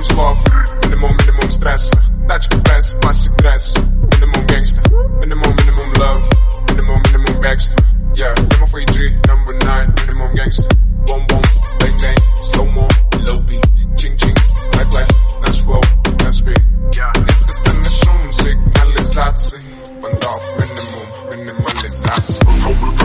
minimum suave, minimum stress. Tachka press, classic dress. Minimum gangster, minimum love. Minimum gangster. Yeah, number 4G, number 9, minimum gangster. Boom boom, bang bang, slow mo, low beat, ching ching, black, na slow, na speed. Yeah, это тонна шум, сигнализации. Бандов, минимализация.